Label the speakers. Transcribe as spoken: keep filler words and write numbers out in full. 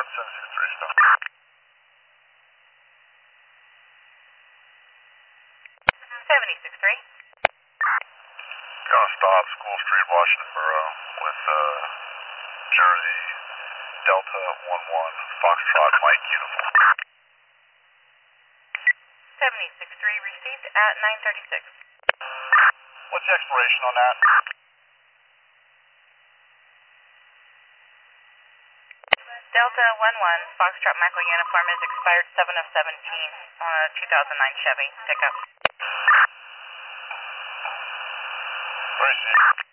Speaker 1: one seven six three, stop.
Speaker 2: seventy-six three.
Speaker 1: Gonna stop School Street, Washington Borough with uh, Jersey Delta one one Foxtrot Mike uniform.
Speaker 2: seventy-six three received at nine thirty-six.
Speaker 1: What's the expiration on that?
Speaker 2: Delta one one Foxtrot Michael uniform is expired seven of seventeen on a two thousand nine Chevy pickup.
Speaker 1: Received.